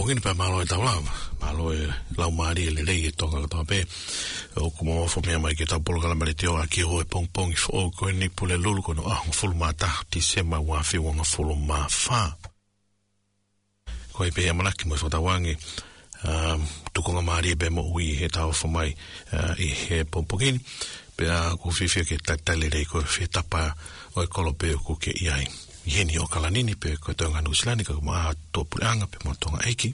pompongini pa malo e taulava. Malo e lau maari e lelei e tonga katoa pe. O kuma wafo mea mai ke tau polo kalamare te o a ki hoe pongpongi fo o koe ni pule lulu kono ahu fulu maa tahu ti sema wafi wanga fulu maa faa. Koe pe amanaki mo fota wangi tukonga maari e be mo ui he tau fo mai i he pompongini. Pe a kufifia ke tatale rei koe fie tapa o e kolope o kuke iai. Heni o kalanini pe ko tonga nusilani ka ma to puanga pe mo tonga eiki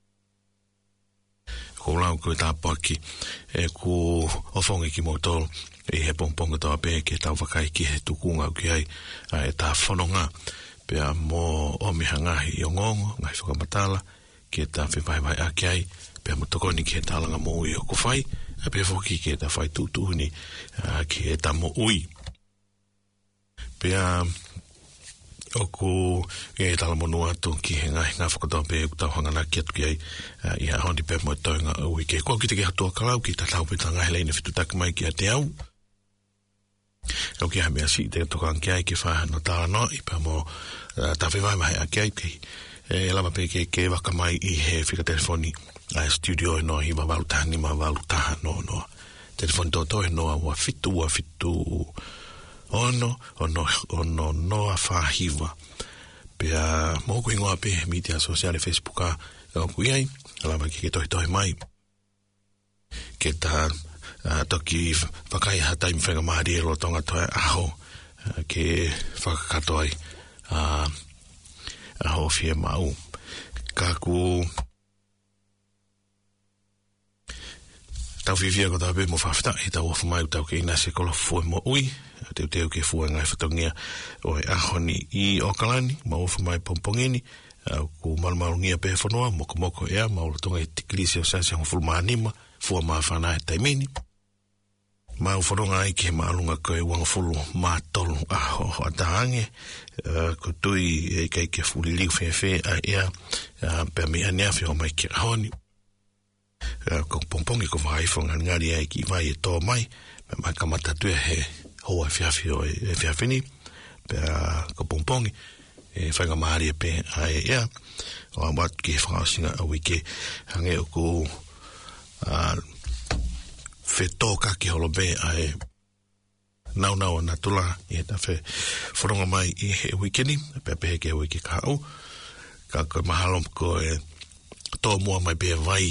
ko lau ko ta paki e ku ofongi ki motor e he pompong to pe ke ta vakai ki he tukunga ki ai e ta fononga pe a mo o mi hanga i ongongo ngai foka matala ke ta fe vai vai akiai pe mo tokoni ki ta langa mo i o ku fai e pe foki ke ta fai tutu ni ki ta mo ui pe a oku e tala monu atu ki he ngā whakatoa pe tau hangana ki atu ki ai i a hondi pe mo toinga ui ke kua ki te ki hatua kalau ki ta tau pe ta ngahe leina fitu taki mai ki a te au au ki ha mea si te tokan ki ai ki whahano tala no i pa mo ta whiwai mai a ki ai ki e lama pe ke waka mai i he whika telefoni a studio e no hi ma wautaha ni ma wautaha no telefoni toto e no wa fitu ono noa whahiwa pia mōku ingoa pe media sociale Facebook a kuiai alama ki ke tohi mai ke ta toki whakai ha taimi whenga mahari e lo tonga toi aho ke whakakatoi aho fie mau kaku tau whiwhia ko tau pe mo whawhita he tau ofu mai tau ke ina se kola fue mo ui teo ke fua ngai whatongia o e ahoni i Okalani ma ofu mai pompongini ku malumalungia pe whanua moko ea maula tonga e tikilisi o sasi hong fulu maanima fua maa whanai taimini ma uwhanonga ai ke maalunga koe wanga fulu maa tolu aho atahange ko tui e kai ke fuli liu whewhe a ea pe mi aneawhi o mai ki ahoni ko pompongi ko whaifonga ngari ai ki vai e tō mai me mai kamata tue he hoa whiawhi o e whiawhini pe ko pompongi e whainga maari e pe a e ea o a watu ki he whakaosinga a wike hange o ko whetōka ki holo be a e nau na tula i he ta wharonga mai i he wikeni pe pe ke wike ka au ka koe mahalom ko e tō mua mai pe vai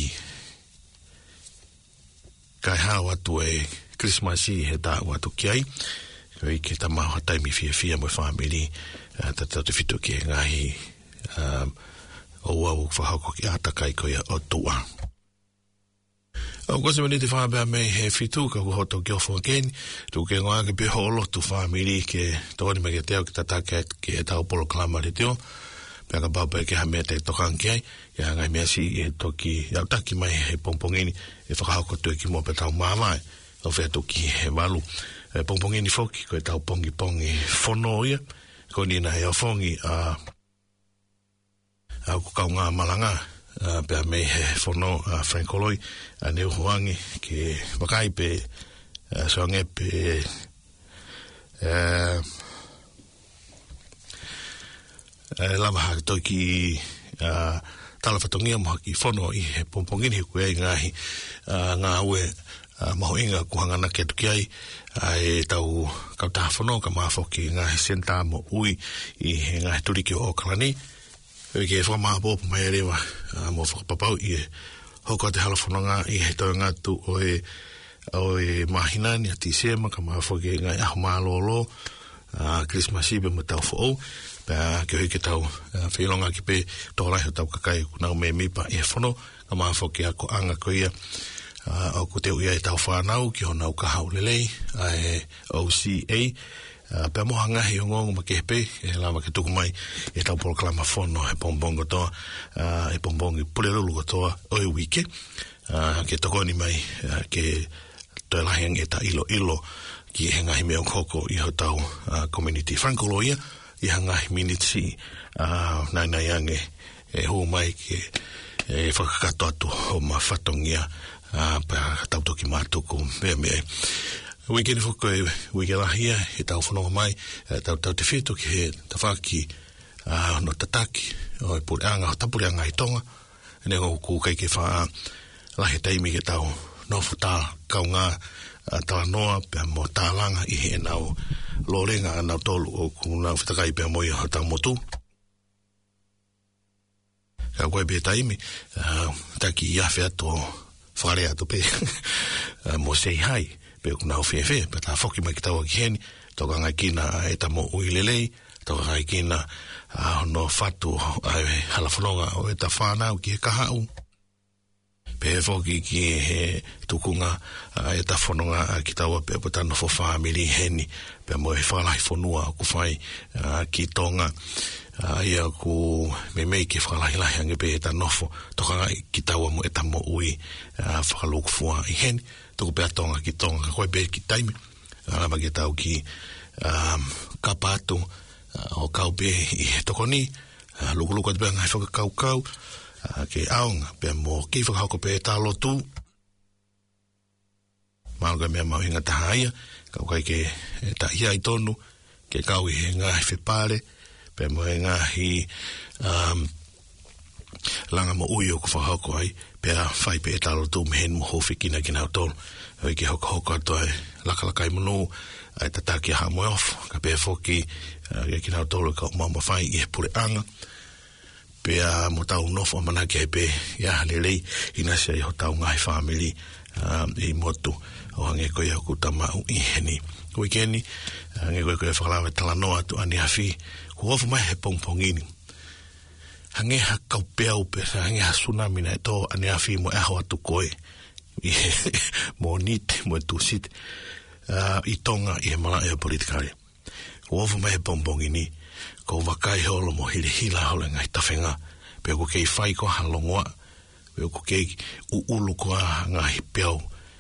kai hao atu e Christmas i he tā watu ki ai koi ke ta maho taimi fia mo family ta te fitu ki ngahi o wau whahako ki atakai koia o tua o kose mani te whabea mei he fitu ka kuhoto ki ofo again tu ke ngoa ke peho olo tu family ke tōni me ke teo ki tatake ki he tau polo kalama le teo pia ka baupe ke ha mea te tokan ki ai ia ngai mea si e toki iau taki mai he pompongini e whakahauko tue ki mo pe tau mamai o whea toki he malu pompongini foki ko e tau pongi whono ia ko ni na he o fongi au kukau ngā malanga pia mei he whono Frankoloi a neu huangi ke wakai pe soange pe lama haka toki tala whatongia maha ki whono i he pompongini ku e ngahi ngā ue maho inga kuhangana ke tuki ai e tau kautaha whono ka mafoki ngahi senta mo ui i he ngahi turiki o Okalani e ke whamaha popo mai rewa mo whakapapau i e hoko te hala whanonga i he tau ngatu o e mahinani a tisema ka mafoki ngahi aho maalolo Christmas Eve mo tau who'o ke hoi ke tau whilonga ki pe tōrai ho tau kakai kunau me mipa e whono ka mafoki ako anga ko ia o ko te uia e tau whanau ki honau ka haulelei e OCA pe moha ngahi o ngongo ma ke hepe e lama ke tuku mai e tau polo kalama whono e pombongo toa e pombongi pulelulu o toa o e wike ke tokoni mai ke toi lahiang e ta ilo ki he ngahi mea koko i ho tau community Frankoloia i hangahi minitsi nai ange e ho mai ke e whakakato atu o ma whatongia pa tautoki mātuku mea wikeni whuko e wikelahia he tau whanonga mai tau te whitu ki he tawhaki no tataki o e pureanga o tapurianga i tonga ne o ku kai ke wha la he taimi ke tau no futa kau ngā tala noa pe mo tālanga i he nau lorenga nau tolu o ku nau whitakai pe moi o tau motu. Ka koe pe taimi, taki iafe ato whare ato pe mo sei hai pe ku nau whewhe, pe ta whoki mai ki tau ki heni, toka ngai kina e ta mo uilelei, toka ngai kina no whatu halafononga o e ta whanau ki he kahau. Pe whoki ki he tukunga e ta whanonga ki taua pe potano fo whamiri heni, pe mo e whalahi whanua ku whai ki tonga. Ia ku mei ki whalahi ange pe e ta nofo, toka ngai ki taua mo e ta mo ui whakaluku fua i heni, tuku pe atonga ki tonga, koe pe ki taimi, alama ki tau ki kapatu o kau pe i he tokoni, luku atu pe ngai whakakau, ke aonga pe mo ki whakahoko pe e talo tu, maunga mea mau hinga taha ia, kau kai ke ta hia i tonu, ke kau i he ngahi whipare, pe mo e ngahi langa mo ui o ku whakahoko ai, pe a whai pe e talo tu me hen mo hofi kina au tonu, hoi ke hoko ato ai lakalakai monu, ai tataki a hamoe off, ka pe whoki kina au tonu ka umama whai i he pure anga, pe a mo tau nofo manaki ai pe ia halelei ina se i ho tau ngai family i motu o hange koe au kutamau i heni. Koe keni, hange koe whakalawe talanoa tu ane hafi, ku ofu mai he pongpongini. Hange ha kaupea upe, hange ha tsunami na e tō ane hafi mo e hawa tu koe, mo nite, mo e tusite, i tonga i he mala e o politikare. Ku ofu mai he pongpongini, ko wakai holo mo hila holo ngai tawhenga, pe ko kei whai ko halongoa, pe ko kei uulu ko ngai peau,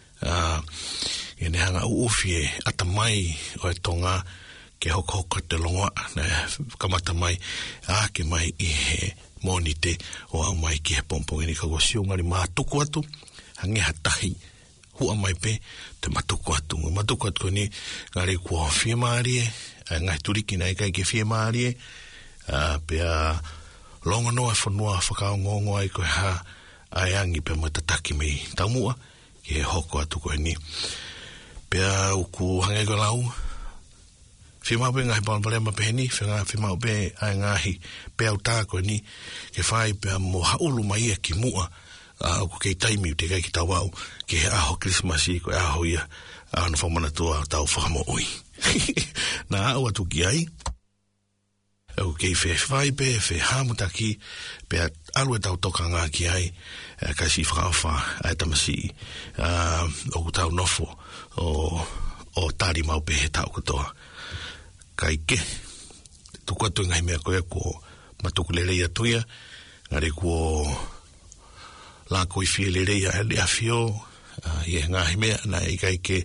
e ne hanga uufie atamai o e tonga, ke hoko te longoa, na kamata mai, ke mai i he monite, o au mai ki he pompongini, ka ko siungari mātuku atu, hange hatahi, hua mai pe, te matuku atu ko ni, ngari kua whia maarie, ngai turiki nei kai ke whia maarie, pea longa noa e whanua whakao ngongo ai koe ha ai angi pe mo tataki mei taumua, ke hoko atu koe ni. Pea uku hange ko lau, whia mau pe ngahi palama pe ni, whia mau pe ai ngahi pe au tā koe ni, ke whai pea mo haulu mai e ki mua, uku kei taimi te kai ki tau au, ke he aho Christmasi koe aho ia, ano whamana tua tau whakamo ui. Na au atu ki ai, au kei whai pe, hamutaki, pe alu e tau toka ngā ki ai, kai si whakawha, ai tamasi, o tau nofo, o tari mau pe he tau katoa. Kai ke, tuku atu ngai mea koe ko matuku lerei atuia, ngare ko la koi fie lerei a le afio, i e ngahi mea, na i kai ke,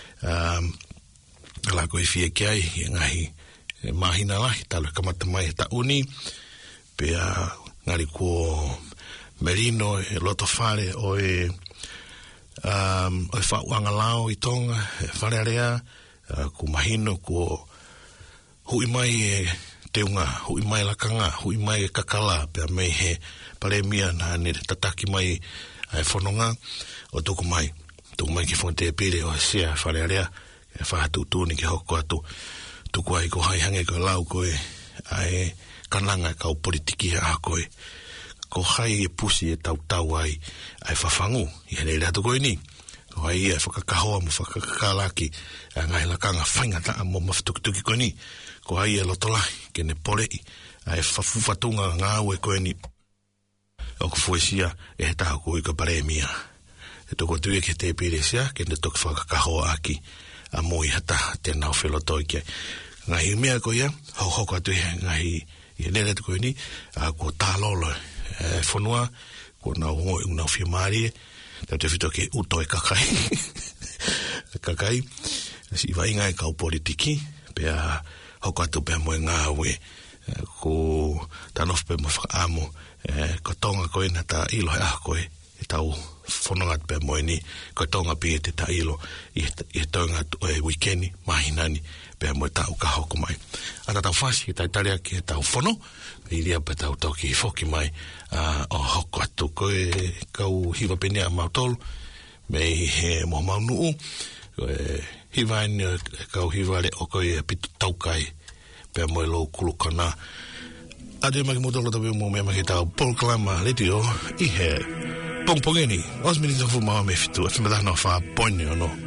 la koe fie ki ai, i ngahi mahina lahi, talo kamata mai he ta uni, pe ngari ko merino, e loto whare, o e whauanga lao i tonga, e whare area, ko mahino, ko hui mai e teunga, hui mai lakanga, hui mai e kakala, pe mei he paremia na ne tataki mai e whanonga, o tuku mai ki fonte e pere o sea whare area, e whahatu tūni ki hoko atu, tuku ai ko hai hange ko lau koe, ai kananga kau politiki a koe, ko hai e pusi e tau ai, ai whawhangu, i hene atu koe ni, ko hai e whakakahoa mo whakakalaki, a ngai lakanga whaingata mo mawhatuki koe ni, ko hai e lotolahi, ke ne polei, ai whawhufatunga ngā ue koe ni, o ko fuesia e he taha koe ka paremia, e toko tue ke te pere sia, ke ne toki whakakahoa aki, a moi hata te nau whelotoi kia. Ngahi mea ko ia, hoko atu ngahi i nere te koe ni, ko tālolo whanua, ko nau hongo i nau whiamari, tau te whito ke uto e kakai. Kakai, si vai ngai kau politiki, pea hoko atu pea moe ngā ue, ko tanof pe mo whakaamo, ko tonga koe na ta ilohe ah koe, e tau whanongat pe moini ko tonga pi te tailo I tonga weekendi mahinani pe mo tau ka hoko mai ata tau fasi tai tarea ki tau whono I ria pe tau ki foki mai o hoko atu koe kau hiwa penia mautolu mei he mo maunuu hiwa ni kau hiwa le o koe pitu taukai pe mo lo kulukana ade maki motolo tabi mo me maki tau Proclama radio I he pongpongeni os minutes fu ma me fitu e fimada no fa pone o no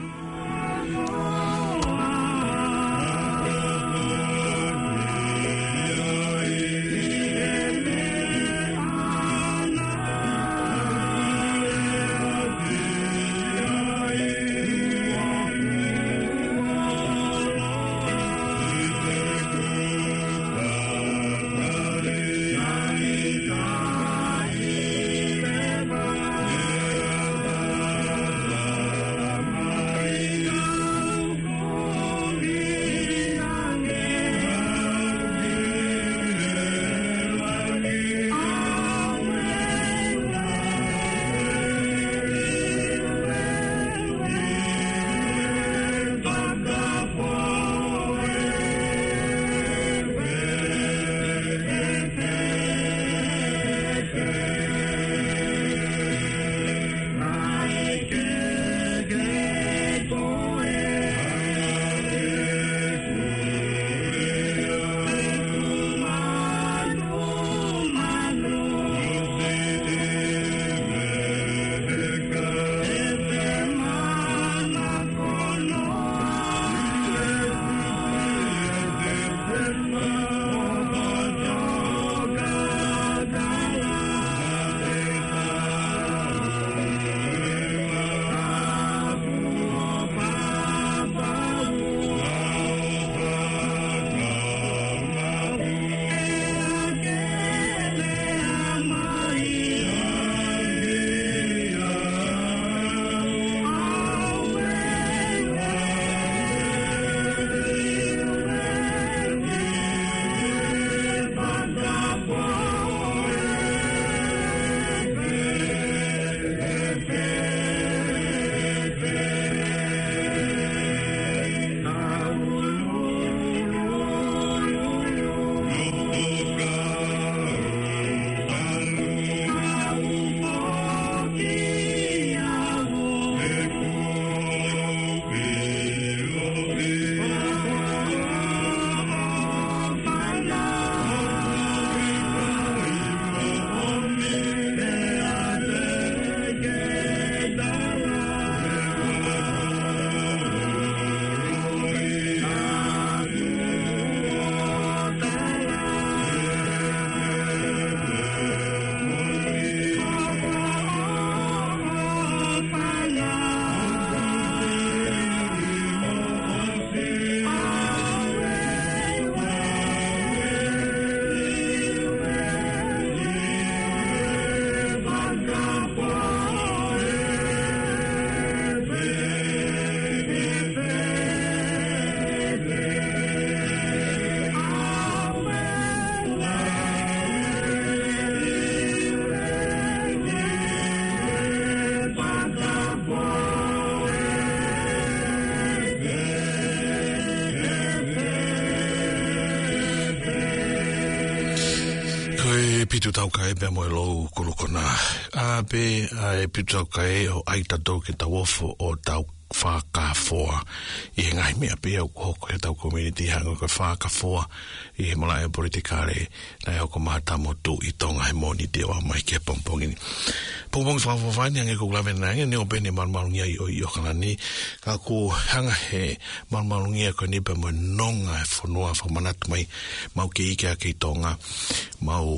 pitu tau kai pe mo lo kulukona a pe a pitu tau kai o aita do ke tau ofo o tau fa ka foa I ngai me pe o ko ko tau community hanga ko fa ka foa I mola e politikare na o ko mata mo tu I tonga he moni te wa mai ke pompongini pompong fa fa ni nge ko glave na nge ne o bene mal malungia I kana ni ka ko hanga he mal malungia ko ni pe mo nonga fo noa fo manat mai mau ke ike ke tonga mau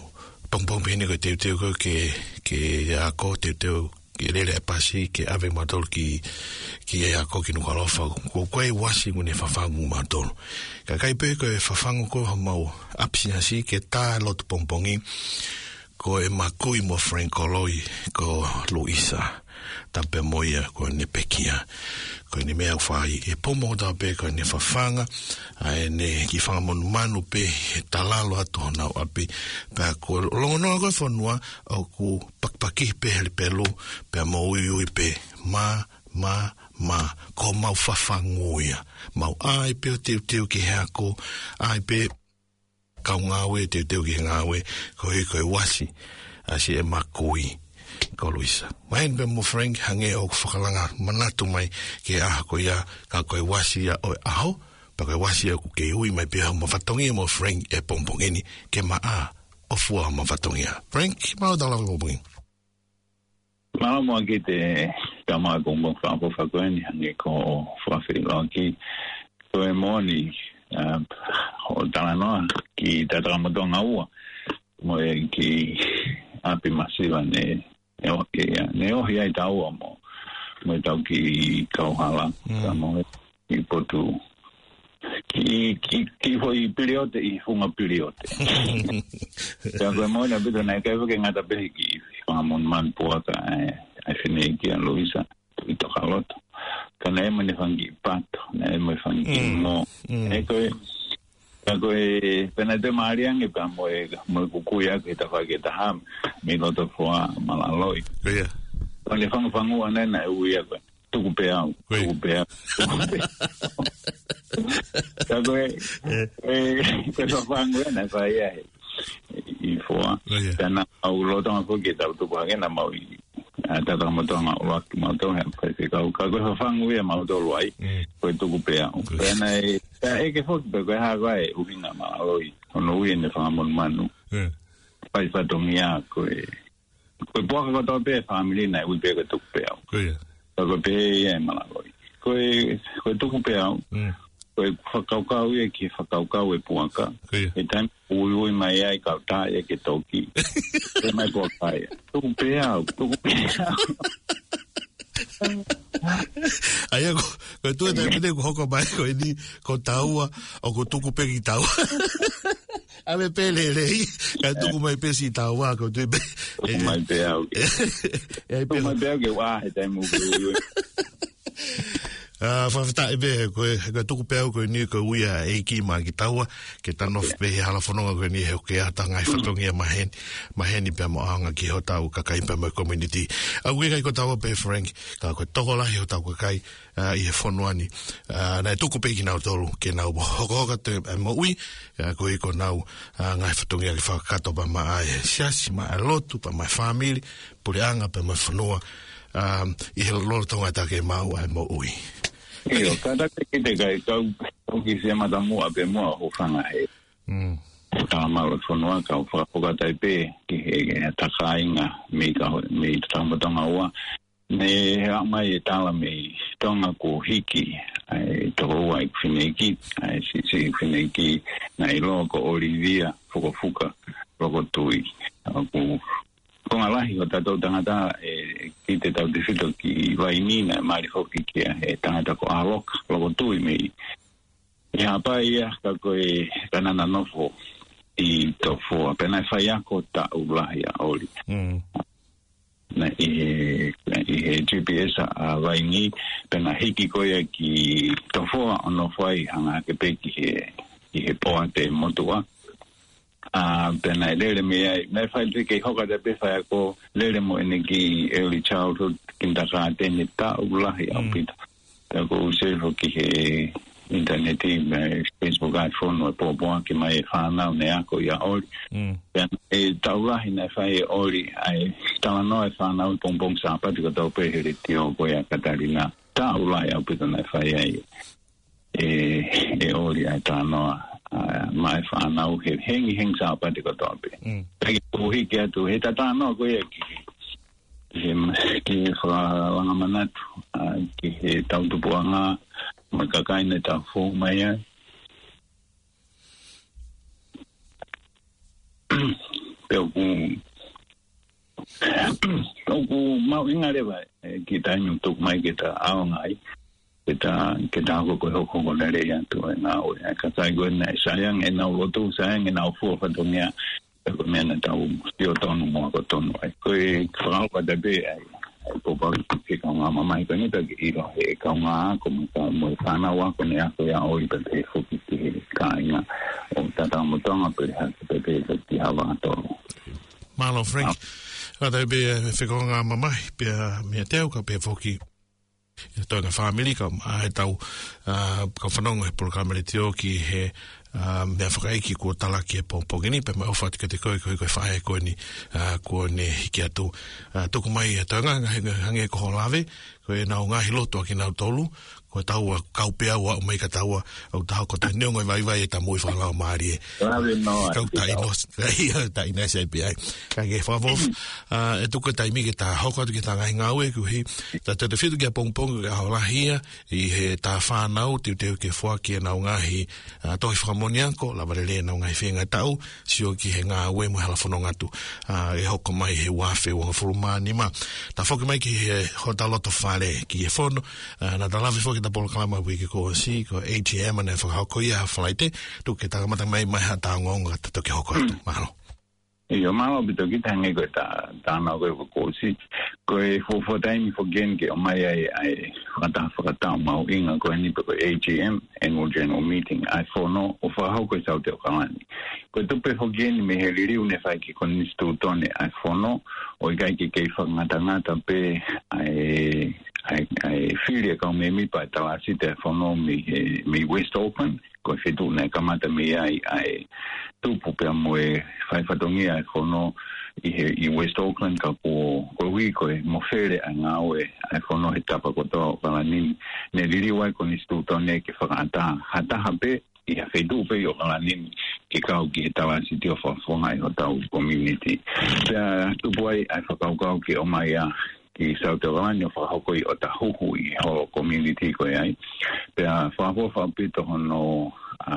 pong bene ko te ko ke ya ko te ke lele pasi ke ave matol ki ya ko ki no kalofa ko koe wasi ngune fafangu matol ka kai pe ko fafangu ko mau apsia si ke ta lot pompongi ko e makui mo Frank Oloi ko Luisa tampe moia ko ne pekia ko ni mea whai e pomo ta pe ko ne whawhanga ai ne ki whanga monu manu pe talalo atu hona api pe ko longonoa koe whanua au ku pakpaki pe heli pelu pe mo ui pe ma ko mau whawhangoia mau ai pe o teu ki hea ko ai pe kau ngawe teu ki ngawe ko hei wasi asi e makui ko Luisa. Main be mo Frank hange o whakalanga manatu mai ke aha ko ia ka koe wasi o aho pa koe wasi o ke ui mai pe mo fatongi mo Frank e pompongeni ke maa o fua mo fatongi. Frank, mau dala ko bui. Mau mo ki te kama gombo fa fakoeni hange ko fa filoki ko e moni o dala no ki tatra mo donga ua mo e ki api masiva ne ohi ai tau mo tau ki kauhala mo i potu ki foi periote i funga periote ya ko mo na bido na kai ke ngata be ki famon man puaka ai fine ki a Luisa i to kaloto kana e mane fangi pato na e mo fangi mo e ko e pena de marian e pa mo kukuya ke ta fa ke ta ham mi no to foa malaloi yeah ole fangu ana na uia ko tu pea ta ko e fangu na fa ia i foa pena au lo to ko ke ta tu pa ke na mau ta ta mo to ma to ha pe ka ko fangu ia ma to loi ko tu pea pena e ke fo be ha ga e ubina ma oi ono ui ne fa mon manu pai fa domia ko po ka to be family na u be ko tu pe ko be e ma oi ko tu pe ko fa e ki fa e puaka e tan ui mai ai ka ta e ke toki e mai po pai tu pe ai ko tu te pede ko ko mai ko ni ko taua o ko tuku pe ki taua ave pele rei ka tuku mai pe si taua ko tu be mai pe au e pe mai pe ke wa he te mu Whawhata e behe koe tuku pēu koe ni koe uia e ki maa ki taua ke tanof behe hala whanonga koe ni heo ke ata ngai whatongia maheni pēr mo ahanga ki ho tau kakai pēr mo community. Au kai ko taua pē Frank ka koe toko lahi ho tau kakai i he whanuani. Nai tuku pē ki nau tolu ke nau hokohoka te mo ui koe ko nau ngai whatongia ki whakato pa maa e siasi maa e lotu pa mai family pure anga pēr mo whanua i he lolo tonga take mau ai mo ui. Io, kada ke te kai kau ki se matamu ape mua ho whanga he. Ka malu whanua ka whakatai pe ki he takainga me tamatonga ua. Me hea mai e tala me tonga ko hiki ai toko ua i whineki ai si whineki na i loa ko Olivia whukafuka roko tui. Ko ngā lahi o tātou tangata ki te tau te whito ki Wainina maari hoki kia he tangata ko Aloka loko tui mei. I hapa ia ka koe kanana nofo i to fua. Pena e whai ako ta ulahi a oli. Na i he GPS a Waini pena hiki koe ki to fua ono whai hanga ke pe ki he poa te motua. Pena lele me fai ke hoka de pe fai ko lele mo ene ki early childhood kindaka tene ta ulahi au pita ta ko se ki he internet me Facebook iPhone o po ki mai fana ne ako ya ol e ta ulahi na fai ori ai ta no e fana un pompong sa pa ko to pe he tio ko ya Katarina ta ulahi au pita na fai ai e ori ai ta no mai whanau he hengi sa pati ko tope. Peki puhi ki atu he tatano ko e ki whanga manatu ki he tautupuanga makakaina ta fu mai ai. Peo ku mau inga rewa ki tainyu tuk mai ki ta aongai. Kita ko ko lere ya tu na o ka sai go na sayang na o tu sayang na fu fa dunia ko me na ta o tio ton mo ko ton ai ko e fa ko da be ai popa ke ka nga mama I tani ta ki ilo he ka nga ko mo sana wa ko ne ako ya o I pe foki ki ka nga o tata mo tonga pe ha pe ki hava to Malo Frank ada be fe ko nga mama pe me teo ka pe foki to nga family ka ai tau ka fanong e programa le tio ki he me afai ki ko tala ki pongini pe ma ofat ke te ko fai ko ni ki atu to ko mai ta nga hange ko lave ko na nga hiloto ki na tolu ko tau ka upea wa mai ka tau au tau ko te nongo vai ta moi fa la mari ka ta ino ta ina se pi ai ka ge fa vo e to ko ta mi ke ta ho ko ke ta nga we ku hi ta te fitu ke pong ka la hia I he ta fa na u te ke fo ki na nga hi to fa monianko la vale na nga finga tau sio ki he nga we mo hala fono ngatu e hoko mai he wafe wa fulmani ma ta foki mai ki he hota lot of fale ki he fono na ta lave foki ta polo kalama wiki ko si ko ATM na fa hoko ia flaite tu ke ta mata mai hata ngonga ta ke hoko malo Yo malo bito ki tange ko ta na ko si ko for time for gen ke o mai ai fata mau inga ko ni ko AGM annual general meeting I for no o fa ho ko sa te kalani ko to pe for gen me heliri une fa ki kon institutone I for no o ga ki ke fa ngata pe ai filia ka me mi pa ta si te for no me West Open ko fitu na kamata me ai tu pe mo fai fatongi ai for no I West Auckland ka ko wi ko mo fere anga we ai for no etapa ko to para ni ne liri wa ko instituto ne ke fa hata habe I ha fedu pe yo para ni ke ka ki tava city of Fonga I tau community tu boy ai fa ka ke o mai ki South Carolina fa hoko I o ta huhu I ho community ko ai pe fa pito hono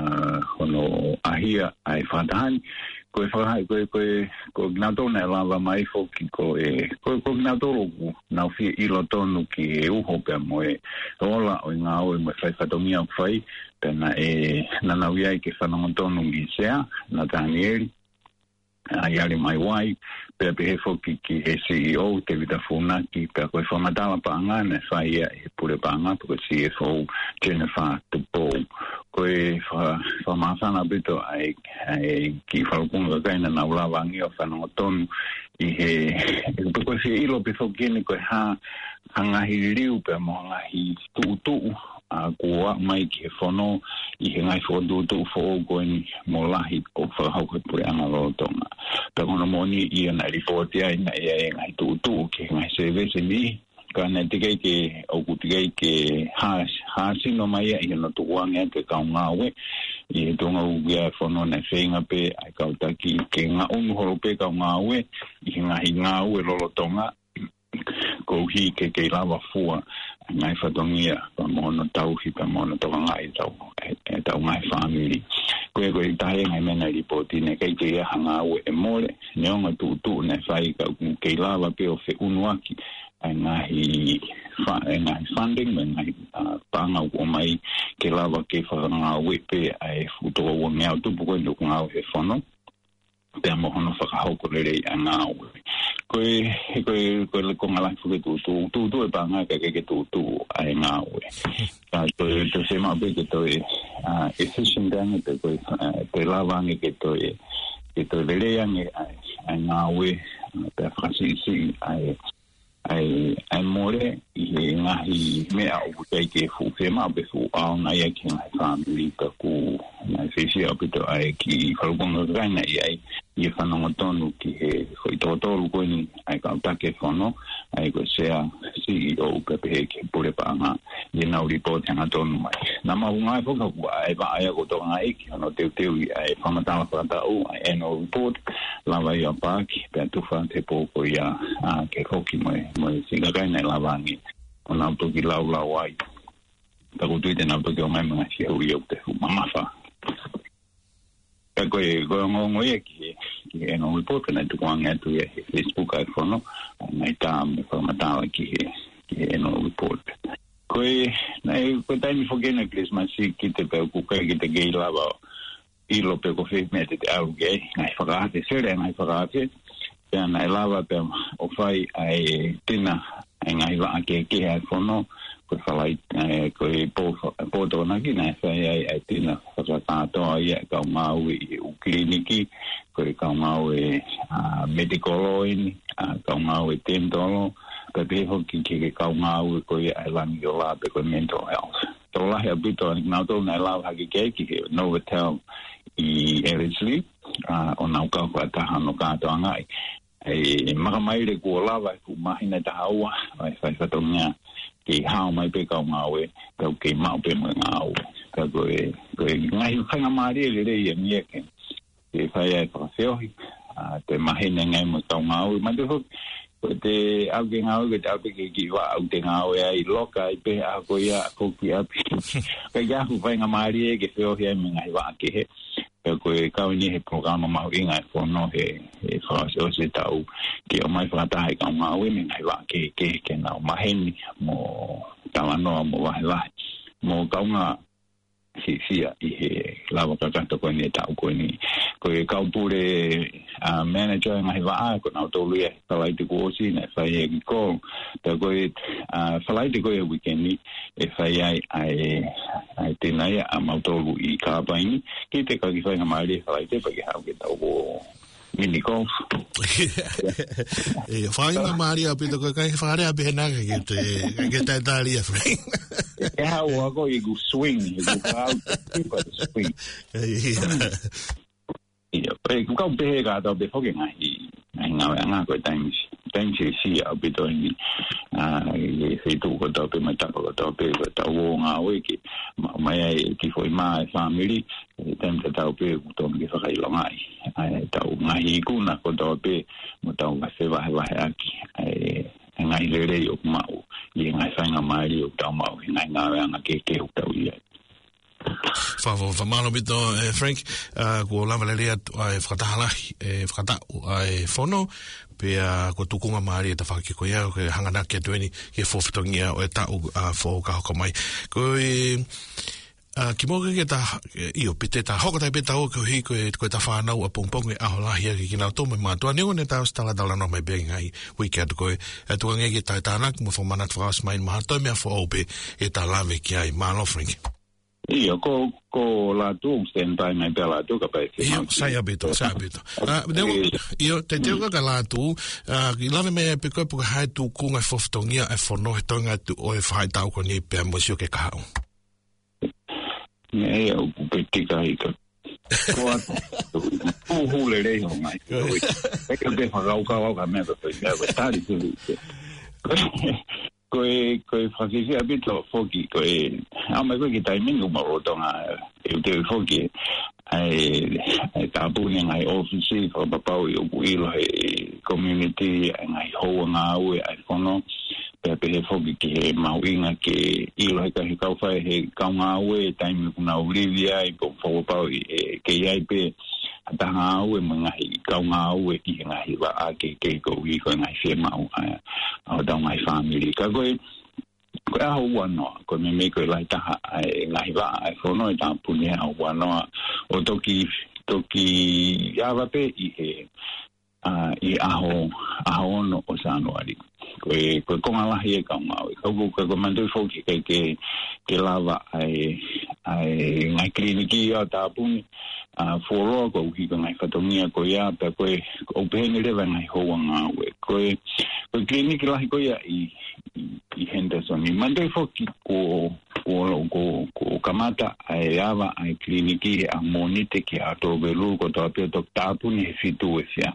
ahia ai fadan ko fa ko gnato na lava mai fo ki ko gnato na fi ilo tonu ki u ho pe mo ola o nga o mo fa fatomia fai na na via ki fa no tonu mi sea na Daniel ai ali mai wai pe fo ki CEO te vita funa ki pe ko fa matala pa nga na fa ia pure pa nga ko CFO Jennifer Tupo ko fa masana bito ai ki fa kun ga ina na ula wangi o fa no ton I he ko si ilo pe fo kini ko ha nga hiliu pe mo nga hi tu a ko mai ki fono I he ngai fo do fo go ni mo lahi o fa ha ko pure anga lo tonga pe kono mo ni I na report ya ina ngai tu ki ngai service ni kana tike ke o kutike ke ha sino mai I no tu wanga ke ka nga we I tonga u ya fono na feinga pe ai ka utaki ke nga unu horo pe ka nga we I nga we lo tonga ko hi ke lava fua ngai fatongia pa mono tau hi pa mono tonga ngai tau ngai family ko tahe ngai mena ripoti ne ke hanga we mole ne onga tu ne fai ka ke lava pe o fe unuaki ngai funding ngai panga o mai ke lava ke fa nga we pe ai futo o me auto po no nga e fono pe mo hono fa ka ko le nga we ko le ko ngala fu tu e panga ke tu ai nga we ta to se ma be to efficient dan te ko te lava nge ke to le yang ai nga we pe francisi ai more I nga hi me au ke fu fe ma be fu au na ya ki ngai family ka ku na se si au to ai ki falgonga gana ai I fa no tonu ki he foi to ko ni ai ka ta ke fono ai ko sea CEO ka pe ke pure pa nga I na report nga tonu mai na ma nga ko ka ai ba ai ko to nga ki no te ai fa mata pa ta o ai no report la va ya pa ki pe tu fa te po ko ya ke ko ki mo singa ga na la vangi ona to ki la wai ta ko tu te na to ki o mai ma si o yo te mama fa ko ngo ye ki no report na tu kwanga tu ye Facebook ai fono mai ta me fa mata ki no report ko ko ta mi fogena Christmas ki te pe ku ka ki te ge la ba I lo pe ko fe me te au ge ai fa ga te ya na lava pe o fai ai tina ngai wa ke ai fono ko falai ko po do na ki na sai ai tina fa ta to ai ka mau u kliniki ko ka mau medical in ka mau tendolo ka be ho ki ka mau ko ai lan yo la be ko mental health to la ha bito na to na la ha ki Novotel I Ellerslie o na ka ta no ka to ngai ai mai le ko lava ku mahina ta hawa ai fa tonga ki hao mai pe ka ngawe ka ke mau pe ngau ka go ngai khanga mari le ye ye ke e fa ya ko seo te mahina ngai mo ka ngau ma de te alguien ngau ke ta pe ki wa au te ngau ai loka I pe a ko ya ko ki a ka ya hu fa ngamari ke seo he mi ngai wa ke ko ka ni he programa ma inga fono he fa so se tau ki o mai fa ta ka ma we mi ngai wa ke na ma hen mo ta no mo wa la mo ka nga si I he la ka ta ko ni ta ko ni ko ka pure manager ngai wa ko na to lu fa lai te ko si na fa ye ko ta ko fa lai te ko ye weekend ni e fa ai te nai a ma to lu I ka ba ni ki te ka ki fa ma ri fa lai te pa ki ha ke ta ko mini golf e fa ina Maria pito ko kai fa ria be na ke ta Italia friend e ha o go I go swing I go out swing ia pe ku ka be ga do be fo ke ngai nga ko time si a bit on e se tu ko do pe mata ko do pe ta wo nga we ki mai ki foi mai family tem ta pe to ki fa kai lo ngai ta ngai ku na ko do pe mo ta ma se va aki ngai le le yo ma u I ngai sa nga mai yo ta ma u ngai nga ke ta u fa malo bito Frank ko lava le ai fratala frata ai fono pe ko tukunga mari ta fa ki ko ya ko hangana ke tweni ke fofitongia o ta fo ka ko mai ko ki mo ke ta io piteta hoko ta peta o ko hi ko ta fa na o pompong a hola hi ki na to me ma to ne ne ta sta la no me be ngai weekend ko to nge ki ta na mo fo manat fras mai ma to me fo ope e ta la ve ki ai malo Frank io ko la tu stand mai per la tu ka pa io sai abito io te ka la tu la me pe ko ha tu ku nga foftongia e fono tonga tu o e fai tau ko ni pe mo sio ke ka ne o pe tika I ka ko ho le le ho mai e ka be fa ka me pe ta ri tu ko Francis abito foki ko ama ko ki timing mo ro tonga e te foki ai ta bu ni ngai office ko papa o lo community ngai ho nga we ai kono pe foki ki ma winga ke lo ka fa he ka nga we time na Olivia I ko fo pa ke ai pe ta nga we mga ka nga we ki ngai wa ke ko wi ko ngai se ma o da my family ka go a ho no ko me ko la ta ngai wa fo no ta pu ni a wa no o toki ya va pe I aho no o sa no ali ko ngala hi ka ma ko mando fo ke lava ai ngai kliniki ya ta pu foro ko ki ngai fatongia ko ya pe ko open le ngai ho nga we ko kliniki la ko ya I Henderson I mando fo ki ko kamata ai ava ai kliniki a monite ki a to belu ko to pe dokta pu ni fitu e sia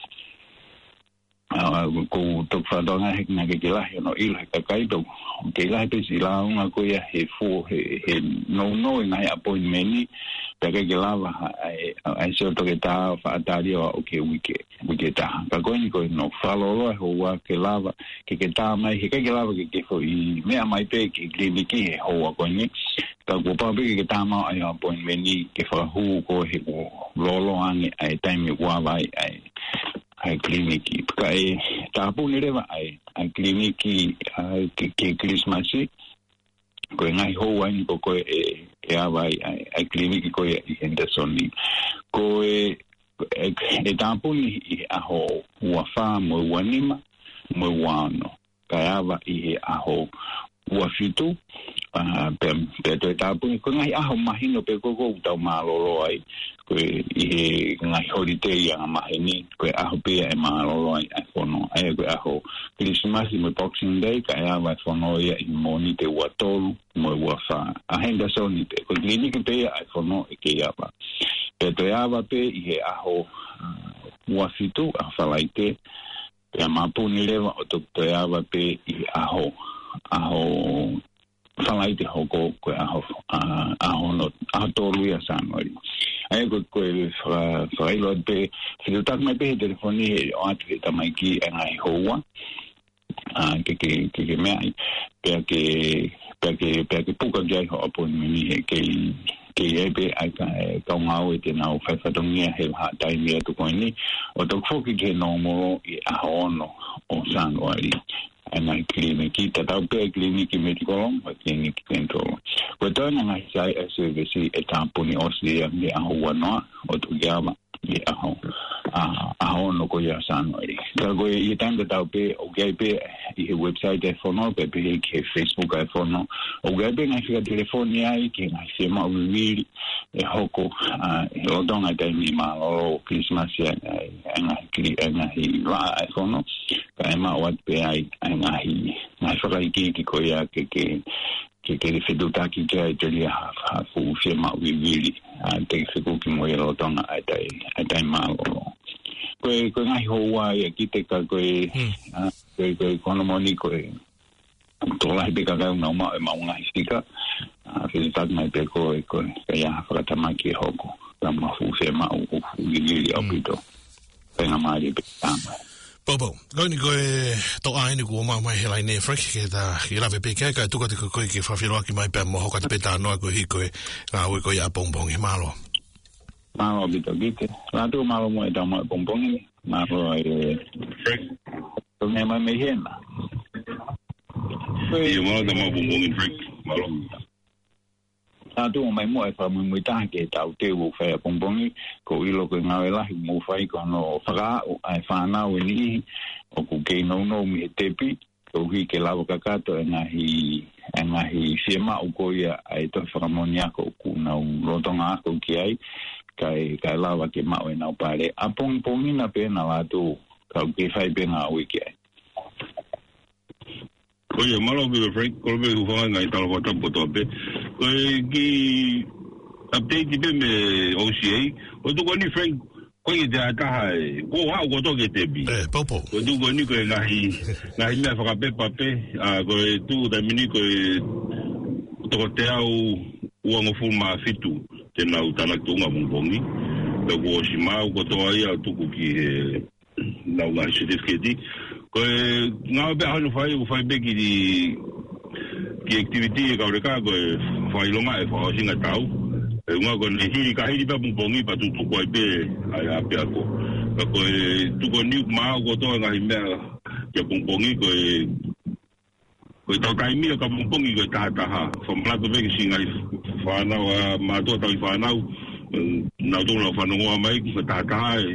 ko to fa dona hek na ke la no il ka kai do ke la pe si la una ko ya he no ngai appointment ni pe ke la va ai so to ke ta fa ta dio o ke wiki ta ka ko ni ko no fa lo ho wa ke la va ke ta mai ke la va ke fo I me mai pe ke kliniki ho ko ni ka ko pa pe ke ta ma ai appointment ni ke fa hu ko he lo ani ai time wa vai ai kliniki kai ta pu ni le va ai kliniki ke Christmas ko ngai ho wa ni ko e ava ai kliniki ko e Henderson ni ko e ta pu ni a ho wa fa mo wanima mo wano kaya I he aho ua fitu pe to tapu ko ngai aho mahino pe ko tau malolo ai ko I he ngai holiday yang mahini ko aho pe e malolo ai fono ai ko aho Christmas mo Boxing Day kaya wa fono ia I moni te watolu mo wa fa a henda soni te ko ni ke pe ai fono ke ia ba pe to ia ba pe I he aho ua fitu a falaite pe mapuni lewa o to ia ba pe I aho falaite hoko ko aho no atolu ia sanoi ai ko failo pe se tak mai pe telefoni o atu ta mai ki ai hoa que me hay que poco ya ho por mi que ebe ai ka ngau te na o fa tongia he ha dai me to ko ni o to fo que no mo I ahono o sanoi ana kliniki tata pe kliniki medical kliniki centro ko to na ngai sai service etamponi osia me aho no o to gama aho no ko ya sanoi ko I tanda tau pe o gai pe I website e fono pe ke Facebook e fono o gai pe ngai fika telefoni ai ke ngai se ma wili e hoko o donga dai mi ma o Christmas ya ngai la e fono ka ma wat pe ai ngai fika ki ko ya ke feduta ki ke telia ha fu se ma wili te fiku ki mo ro donga ai ma ko ngai hoa ia ki te ka ko kono moni ko to la pe ka na ma ngai stika se tak mai pe ko ya fa ta ma ki hoko ta ma fu se ma u li apito pena mai pe tama Bobo, going go to ai ni ko mai helai ne Frank ke da ira ve pe ka tu ka ko ke fa filo ki mai pe mo ka te peta no ko hi ko nga we ko ya bongbong e malo malo bito gite la tu malo mo da mo bongbong ni malo Frank to me mai me hena mo da mo bongbong in Frank malo la tu mai mo e fa mo ta ke ta te wo fa bongbong ko I lo ko nga la mo fa I ko no fa ai fa na we ni o ku ke no mi te pi ko hi ke la ka ka to na hi sema o ko ia ai to fa monia ko ku na lo tonga ko ki ai kai la wa ke ma we na pare a pong ina pe na la tu ka ke fa pe na we ki ai Oye, malo que Frank Colbe ufa ngai talo bota poto pe. Ki update pe me OCA. O tu ko ni Frank ko ye da ta hai. Ko wa ko to ke te bi. Popo. O tu ko ni ko ngai me fa pe pape. Ko tu da mini ko to te au o ngo fuma fitu. Te na utana tunga bongi. Ko si ma ko to ai tu ku ki na una certificate. Ko nga be hanu fai be ki activity ka reka ko fai longa e fa singa tau nga ko ni hiri ka hiri pa bongi pa tu ko be ai ape ko tu ko ni ma ko to nga hime ke bongi ko to kai mi ka bongi ko ta ha from la to be singa fa na ma to ta fa na to no fa no mai ko ta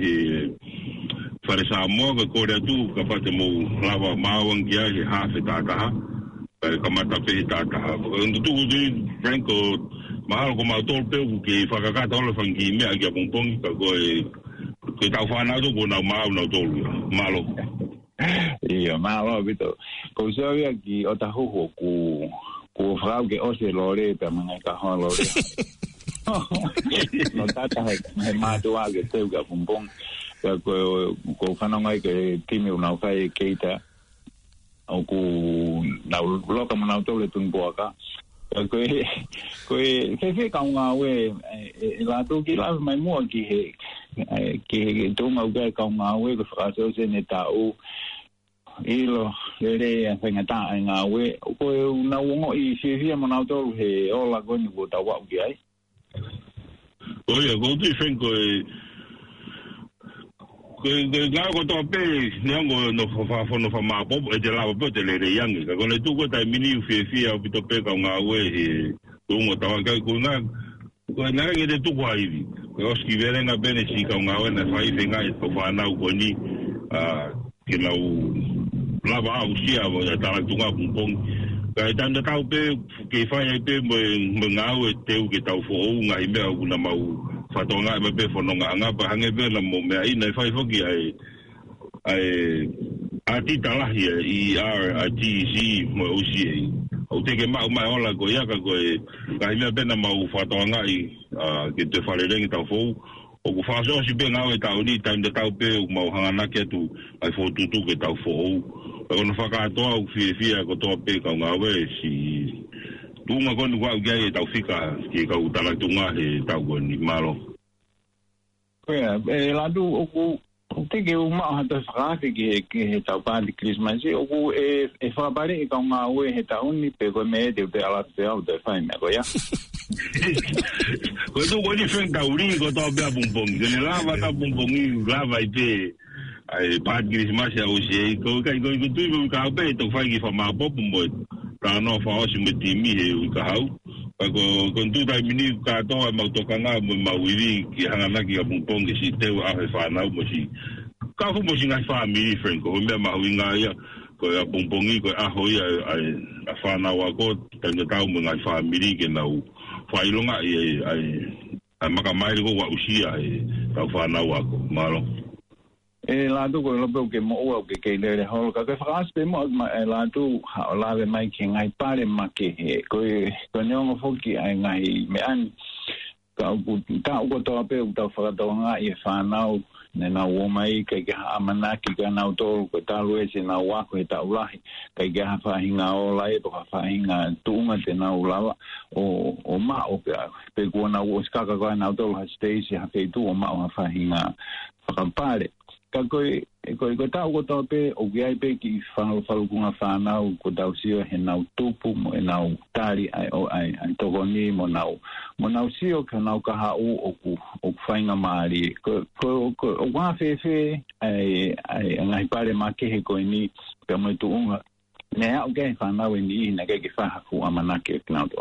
Fare sa mo ko re tu ka pa te mo lava mawang kia he ha fe ta ka mata pe ta ko tu Franco mahal ko ma tol pe ke fa ka ta lo fangi me a ke pong ka ko ta fa na do ko na ma na tol malo ia malo bito ko so ya ki o ta ho ko fra ke o se lo re pe ma ka ho lo re no ta he ma do a ke te ka pong ko fana ngai ke timi una kai keita o ku na lo ka mana to le tun boaka ko fe ka nga we la to ki la mai mo ki he to ma ga ka nga we ko fa so se ne ta o ilo le fa ngata nga we ko na wo I se fi mana to he o la ko ni ko ta wa ki ai oye go tu Franco nga ko to pe nyango no fa ma bo e de la bo de le yang ka ko le tu ko ta mini fi a bito pe ka nga we ko mo ta ka ko na nge de tu ko ai ko ski vere na bene si ka nga we na fa I nga ko fa na ko ni ke la lava au sia mo tala tunga pung kai tanda tau pe ke fai pe mo ngau e teu ke tau fo nga i mea una mau fatonga e pe fononga nga pa hange pe la mo mea ina fai foki ai ati tala i RITC mo osia o te ke mau mai ola ko ia ka ko kai mea pe na mau fatonga i ke te fale rengi tau fo o ku fa so si be ngau e tau ni tanda tau pe mau hangana ke tu ai fo tutu ke tau fo Ono whakatoa au whiawhia ko toa pe kau ngawe si tunga konu wau gai e tau whika ki kau talatunga he tau koni malo. Koea, ladu oku teke umau hata whakaake ki he tau pāti Christmasi oku e whakapare e kau ngawe he tau ni pe koe me te upe alatu te au te whai mea koea. Koe tu koni whenka uri ko toa pea pungpongi. Kone lava ta pungpongi lava i pe ai pat Christmas ya usia ko kai ko tu ka pe to fai ki fa ma pop mo ta no fa o si meti mi he ka hau ko tu dai mini ka to ma to ka nga ma wiri ki hanga na ki pung pong si te a fa na mo si ka fu mo si nga fa mi friend ko me ma winga ya ko ya pung pongi ko a ho ya a fa na wa ko ta ta mo nga fa mi ki na u fa ilonga ai ma ka mai ko wa usia ta fa na wa ko malo la tu ko lo ke mo o ke le hol ka fras pe mo la tu la ve mai ke ngai pare ma ke ko nyong fo ki ai ngai me an ka ku ta ko to pe ta fa to nga e fa na ne na wo mai ke amana ki ka na to ko ta lo e na wa ko ta ula ke ga fa hinga o la e fa hinga tu ma te na ula o ma o pe ko na wo ska ka na to ha stage ha ke tu o ma fa hinga fa pare ka koe tau ko tau pe o gai pe ki whanau kunga whanau ko tau sio he nau tupu mo e nau tari ai tokoni mo nau sio ka nau ka hau o ku whainga maari ko o wā whewhe ai ngai pare ma kehe koe ni pe mo tu unga ne au gai whanau e ni na gai ki whahafu amanake ki nau tō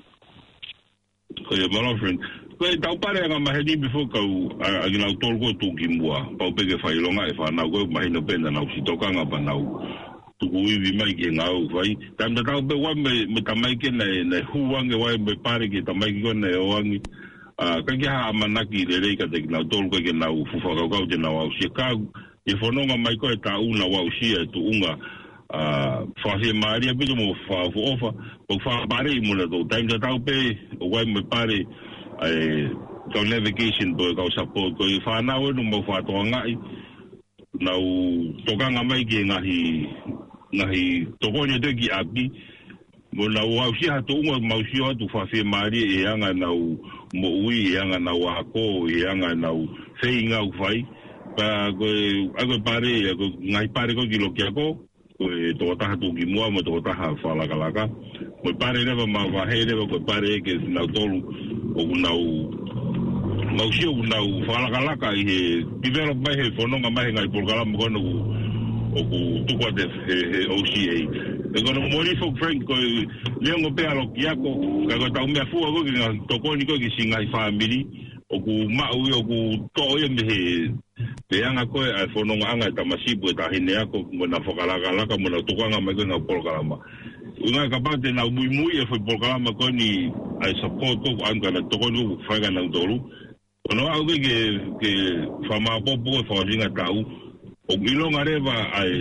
Koe malo friend Koe tau pare anga maheni before kau agi nau tolko tu ki mua. Pau peke whailonga e whanau koe mahina pena nau si tokanga pa nau. Tuku iwi mai ki ngau whai. Tanda tau pe wai me tamaike nei huwange wai me pare ki tamaike koe nei oangi. Kaki haa amanaki le reika te ki nau tolko ke nau fufakau te nau au sia kau. E whanonga mai koe ta una wau sia e tu unga. Whawhia maaria pito mo whaafu ofa. Pau whaapare i muna tau. Taimta tau pe wai me pare ai kau navigation boy kau support ko whanau e no mau whātoa ngai nau tokanga mai ki ngahi tokonia te ki api mo nau hausi hatu unga mausi hatu whawhia maari e anga nau mo ui e anga nau ako e anga nau whei ngau whai pa koe pare ngahi pare ko ki loki ako koe tokotaha tuki mua mo tokotaha whalakalaka koe pare rewa ma wahe rewa koe pare ke nau tolu o nau mausia o nau whalakalaka i he develop mai he whanonga mai ngai polkalama kono o ku tukua te he OCA. E kono mori folk friend koe leongo pe alo ki ako ka koe tau mea fua koe ki ngā tokoni koe ki si ngai whaamiri o ku maui o ku toa ia me he te anga koe ai whanonga anga e tamasipu e tahine ako mo na whakalakalaka mo na tukuanga mai koe ngā polkalama. Unga ka pate na mui e foi polkalama ko ni ai support ko anga na to ko faga na dolu. Ono au ke fama popo e fainga tau. O milonga reva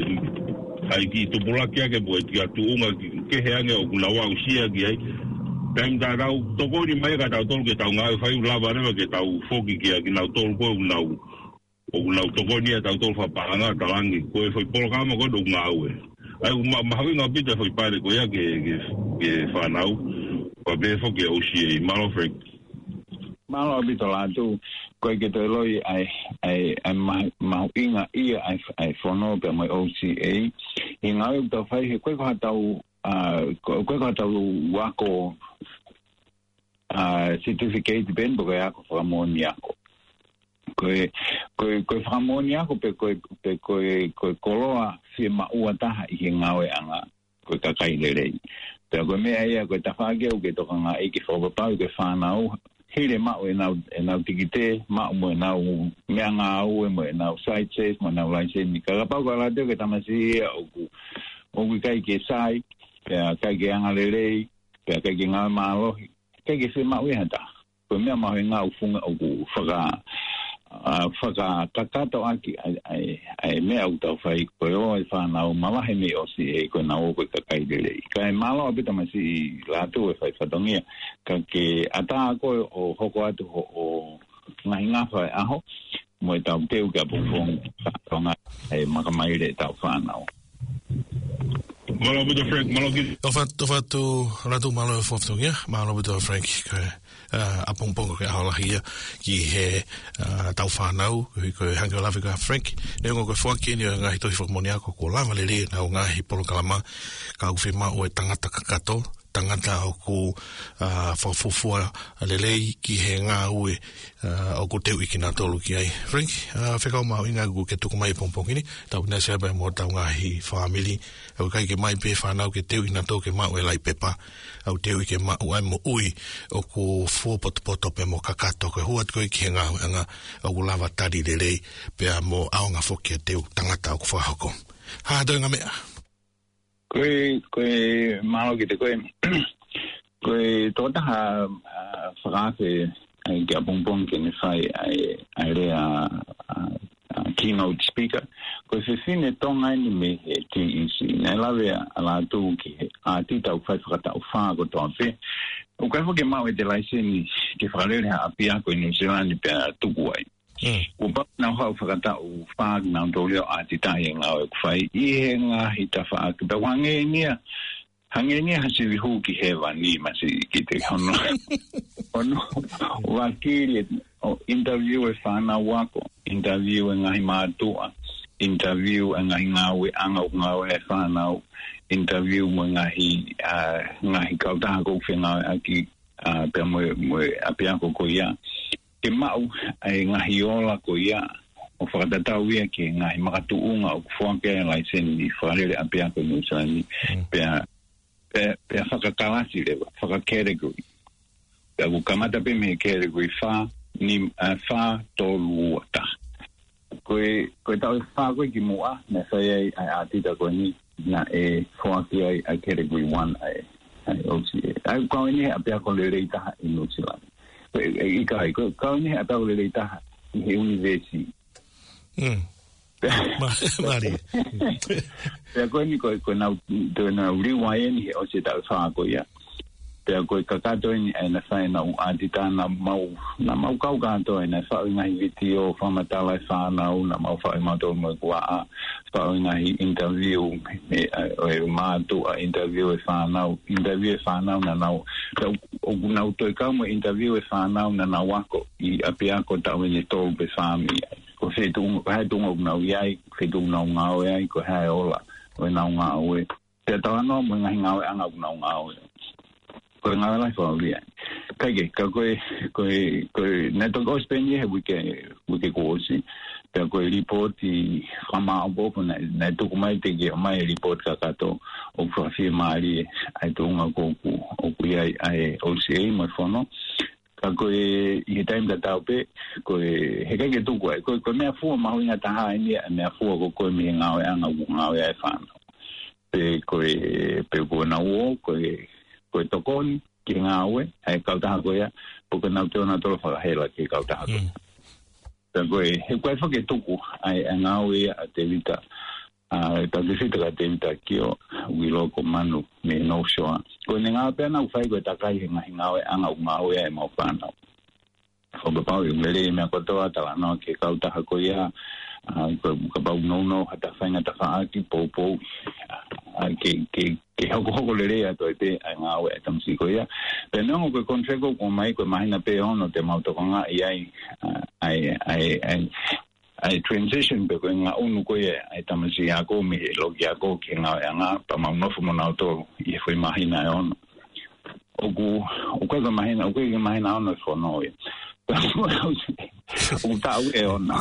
ai ki to bulakia ke bo ti atu unga ke heanga o kula wa usia ki ai. Time da dau to ko ni mai ka tau tolu ke tau nga fai lava reva ke tau foki ki na tolu ko unau. O unau to ko ni tau tolu fa panga talangi ko foi polkalama ko do ngau e. Ai mahawi nga pita foi pare ko ya ke whanau pa be fo ke osi malo frek malo bito la tu ko ke te loi ai mahuinga ia ai fono pe mai OCA inga u to fai he ko tau wako certificate ben bo ya ko famonia ko famonia ko pe koloa si ma ua taha i ngawe anga ko kakai lelei pero ko me ai ko tafage o ke to nga e ki fo pa ke whanau hele ma o na tikite ma mo na me anga o mo na site safe mo na license ni ka pa ko la de ke tamasi o ku o kai ke sai pe kai ke anga lele pe kai ke nga malo kai ke se mau hata ko me mau nga ufunga o ku faka kakato aki ai me au tau fai ko o e fa na o mala he me o si e ko na o ko kai lele kai malo abita masi la tu e fai fatongia ka ke ata ko o hoko atu o nga fa aho mo tau teu ka pufong tonga e makamai le tau fa na o malo buto Frank malo ki Tofatu ratu malo e fofotongia malo buto Frank a pongpongo ke ahola hia ki he tau whanau ko hangi o lawe ka Frank ne ngo ko whaki ni o ngahi tohi whakamonia ko lama lele na o ngahi polo kalama ka uwhima o e tangata kakato tangata o ku whafufua lelei ki he ngā ue o ku teu iki nā tolu ki ai Frank whekau mau inga gu ke tuku mai pongpongini tau nea seaba mo tau ngahi whamili au kai ke mai pe whanau ke teu ina tau ke mau e lai pepa au teu i ke mau ai mo ui o ku fuopotopoto pe mo kakato ke huat koe ki he ngā ue anga o ku lava tari lelei pe mo aonga whoki a teu tangata o ku whahoko hātoi ngā mea koe malo ki te koe tōta ha whakake ai kia pongpong ke ne whai ai rea keynote speaker koe whiwhine tonga ni me he TEC nei lawe ala tū ki a titau whai whakatau whāko toa pe o kai whake mau e te laiseni ke whakarere ha apia koe New Zealand pe tuku ai o pa na hau whakatau whaak na ndoleo a titahi ngā o kwhai i he ngā hita whaak ta wangenia hangenia hasi vihu ki he wani masi ki te hono wakiri o interview e whana wako interview e ngahi mātua interview e ngahi ngāwe anga o ngāwe e whanau interview mo ngahi kautaha kou whengawe aki pia moe apia ko ia ke mau ai ngahi ola ko ia o whakatatau ia ke ngahi makatuunga o kufuake lai sen ni wharere apia ko nusani pia whakakalasi lewa whakakeregui pia ku kamata pe me keregui wha tolu ata koe tau wha koe ki mua me whai ai atita koe ni na e whaaki ai keregui one ai OCA ai kau ni apia ko le reita i Nusani i kai ko ni ata o le taha i he university mari pe ko ni ko na uri wae ni o se ta fa ko ya pe ko kakato ni na sai na u adita na mau kau ka to na fa na video fa matala fa na mau fa ma to mo kwa fa na interview o ma to interview fa na na to ka mo interview fa na wako i apia ko ta ni to be fa mi ko se tu ha tu na ai se tu na ai ko ha ola o na ngau te ta no mo ngau anga na ngau ko nga la fo bia kage ka ko neto go spenye he wike ko si pe ko report i fama bo na neto ko mai te ge mai report ka to o fo fi mari ai to nga ko o ku ai o si mo fono ka ko i time da tape ko he ka ge tu ko me fu ma ho nga ta ha ni me fu ko me nga anga ai fa pe ko na wo ko tokoni ki ngawe ai kautaha ko ia porque na tona to fa hela ki kautaha ko tango he ko fa ke tuku ai ngawe a telita ta visita ka ki o wilo ko manu me no show ko nga pena u fai ko ta kai ngawe anga ngawe ai mo pana ko ba pa u mele me ko to ata no ki kautaha ko ia ko ba no hata fa nga ta fa ki po ke hoko lere ato te ngawe tamsi ko ia pero no ko consejo ko mai ko imagina pe ono te mauto con ai transition pe ko nga unu ko ia ai tamsi ako me lo ya ko ke nga pa ma no fumo na auto e foi imagina ono o ko imagina ono fo no o tau e ono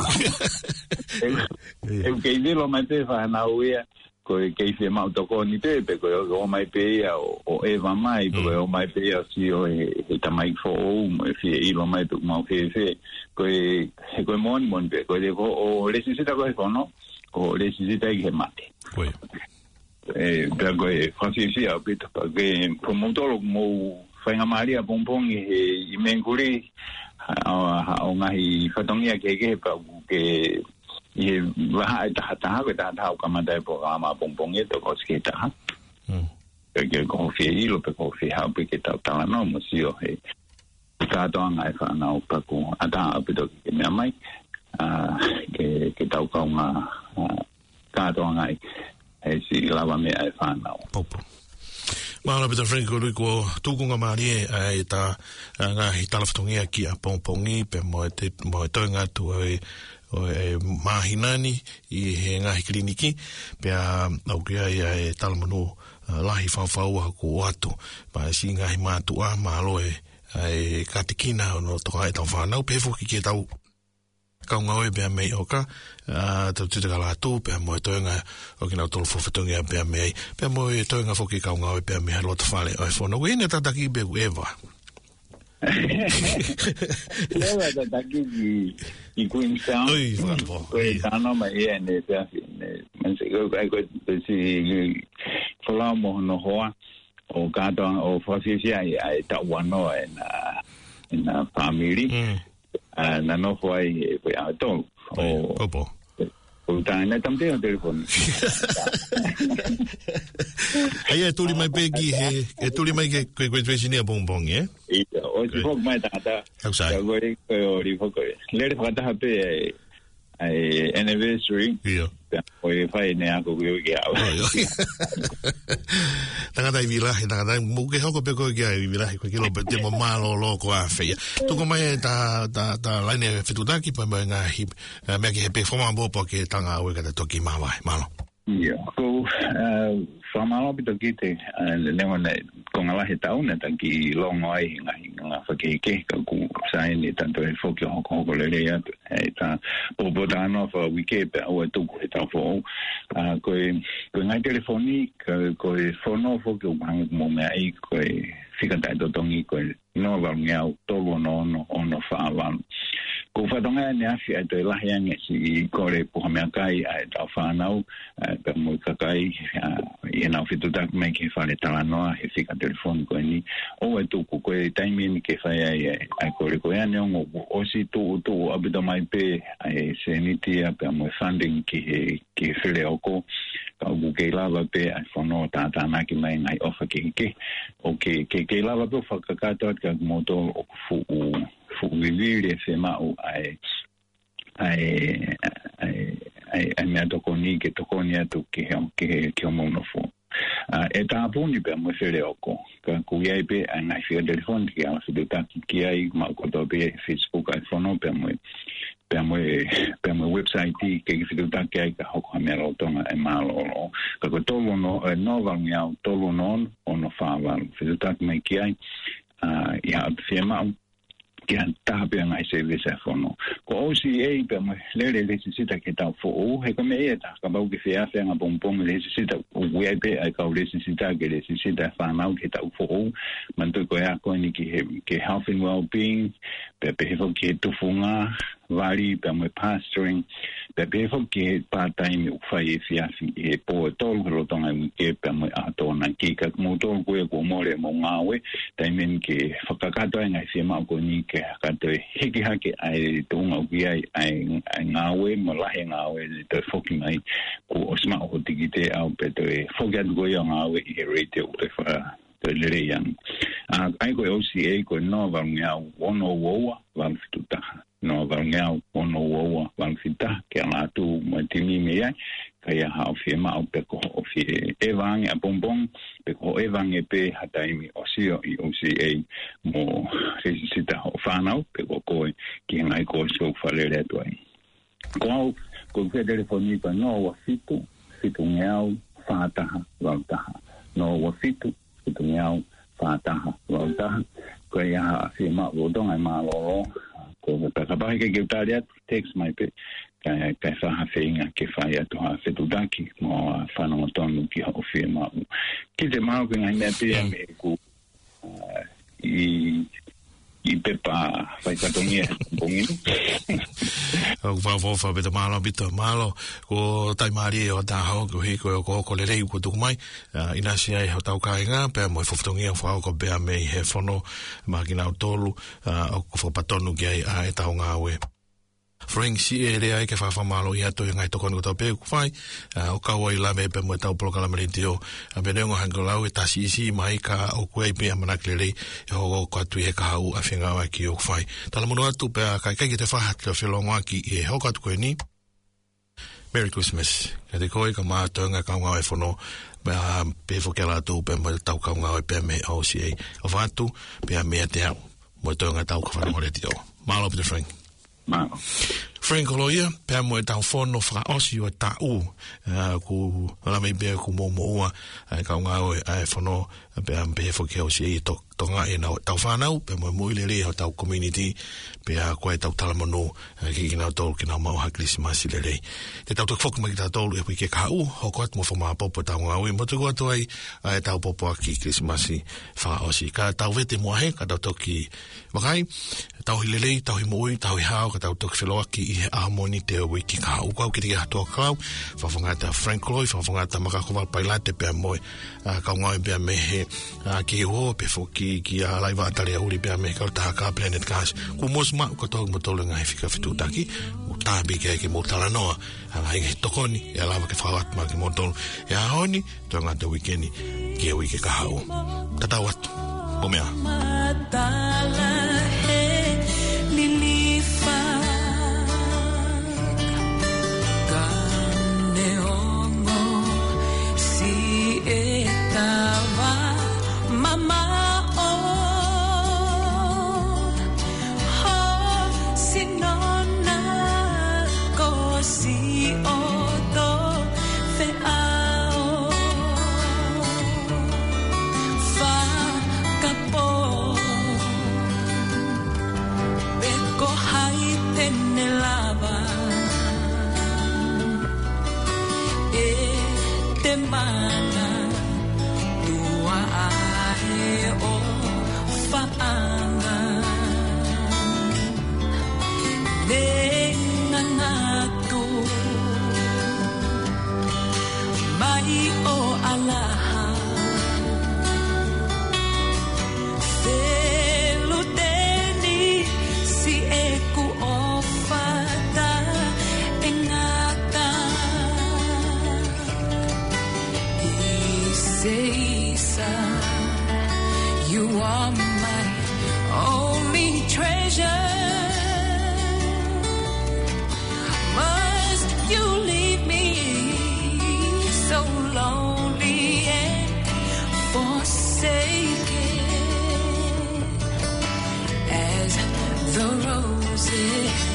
e ke dilo mate fa na uia ko ke se mau to ko ni te pe ko o mai pe o eva mai ko o mai pe si o e ta mai fo o mai fi i lo mai tu mau fe ko mon pe ko de ko o le si ta ko no o le si ta ke mate Bergo Francis a bit again promotor mo Whainga Maria Pompongi I Menguri o ngahi whatongia ke pa ke I waha I taha ke taha kamata programa Pompongi to koske taha ke ko fi ilo pe ko fi ha pe ke ta no mo sio he ta to ngai fa na pa ko ata apito ke me mai ke tau ka nga ka to ngai e si lava me ai fa na popo Mala Peter Franco lui ko tukunga marie ai ta nga hi talaftongia ki a Pompongi pe mo toinga tu e mahinani I he nga hi kliniki pe a au ke ai talmanu lahi whawhaua ko atu pa si nga hi mātua māloe ai katikina no toka e tau whanau pe fuki ke tau kaunga oe bea mei oka tau tutaka la tū pea moe toenga o kina tolu whawhatungia bea mei pea moe toenga fuki kaunga oe bea mei halota whale oe whono wene tataki be uewa Lewa tataki I Queenstown Ui, whanpo Koe tano ma ea ne pea Manse koe si whalau moho no hoa o katoa o whasisia ai ta wano in a family na no foi foi auto o popo o tana tamte o telefone ai tuli mai pegi he tuli mai ke kwesini a bonbon o si fok mai tata go o ri fok le fata hape ai anniversary Oi fai ne ako ke au. Tangata I vilahi, tangata muke hoko pe ko ke I vilahi ko kilo pe mo malo lo ko a feia. Tu ko mai ta line fitutaki pa mai nga hip me ke pe forma bo po ke tanga o ka toki mawa malo. Yeah. Ko famalo bito kite le ngone ko ngala he tauna tanki longo ai nga fakeke ka ku sai ni tanto e foki hoko le ya ta obodano fa wike pe o tu ko ta fo ko nga telefoni ko fono foki o bang mo me ai ko fika ta do tongi ko no va ngau to no ono fa van ko fa donga ne afi ai la yang si ko le po me kai ai ta fa nau pe mo kai ina fitu tak me ke fa le tala no e fika telefoni ko ni o e tu ko timing ke fa ai ko le ko ya ne o si tu abito mai pe ai se ni tia pe mo funding ke fele oko ka bu ke lava pe ai fono ta na ki mai ngai ofa ke ke lava pe fa ka ta ka moto fu vivere se ma ai me tokoni ke tokoni atu ke mo no fu e ta puni pe mo fere oko ka ku ia pe ana fia telefon ki ala se ta ki ai ma ko to pe Facebook ai fono pe mo website ke fitu ta ke ai ka hoko me ro tonga e malo ka ko tolo no va ngia tolo non ono fa va fitu ta me ki ai ia firma que anta pe ngai service fono ko OCA pe le necessita que ta fo o he come eta ka ba que fea nga pompom necessita o pe ai ka necessita que necessita fa mau que ta fo o manto ko ya ko ni que health and well being pe fo que tu funga vari pe mo pastoring pe fo que part time o fai fia e po tol ro tonga que pe mo ato na ki ka mo to ko more mo ngawe time que fakakato ngai fia ma ko ni ke ka te hiki ai tunga ki ai ngawe mo la ngawe te foki mai ko osma o tigite au pe te foki go yo ngawe I radio te fa te le yang ai ko OCA ko no va nga ono wo va fituta no va nga ono wo va fita ke na tu mo timi me ya ka ya ha firma au pe ko ofi evang a bonbon pe ko evang e pe hataimi osio I OCA mo resisita o fanau pe ko ki ngai ko so falere to ai ko ke telefoni pa no wa fitu ngau fata walta no wa fitu ngau fata walta ko ya firma o don ai malo ko pe ka ba ke taria text mai pe ka fa feinga ke fa ya to ha fetu daki mo fa no tonu ki o firma ki te mau ke ngai me pe me ku I pepa fai katongia bongino. O fa beta malo bita malo ko tai mari o ta ho ko hi ko le rei ko tu mai ina sia e tau ka nga pe mo fotongia fa ko be me he fono magina tolu o ko patonu ge a e tau nga we Frank si e rea ke fa malo ia to ngai to kono to pe ku fai o ka wai la me pe mo tau programa meritio a be ngo hangolau e tasi si mai ka o ku e pe amana klele o ko tu e ka u a finga wa ki o fai tala mo atu pe ka te fa hat le filonga ki e ho ka tu ni Merry Christmas ka te koi ka ma to nga ka nga e fono pe fo ke la tu pe mo tau ka nga e pe me o si e o fa tu pe me te mo to nga tau ka fa mo le tio malo pe Frank Malo. Frank Loia, pe mo e tau fono fra osi o tau ku ala me be ku mo ka nga o e fono pe fo ke osi e to nga e na tau fanau pe mo le le o tau community pe a ko e tau tala mono ki na tol ki na mau ha Christmas le le te tau fo ma ki tau e ke ka u ho ko mo fo ma popo tau nga o mo te ko to ai tau popo ki Christmas fa osi ka tau vete mo he ka tau ki makai tau hilele tau himoi tau hao ka tau tok felo ki i harmoni te o ki ka u ka ki te to ka fa fonga ta Frank Loy fa fonga ta maka ko pai la te pe mo ka nga be me he ki ho pe fo ki a live atare uri pe me ka ta ka planet gas ku mos ma ko to mo to nga fika fitu taki o ta bi ke mo tala no ala i to koni ya la ke fa wat ma ke mo to ya honi to nga te weekend ki o ki ka hao tata wat o mea You are my only treasure. Must you leave me so lonely and forsaken as the roses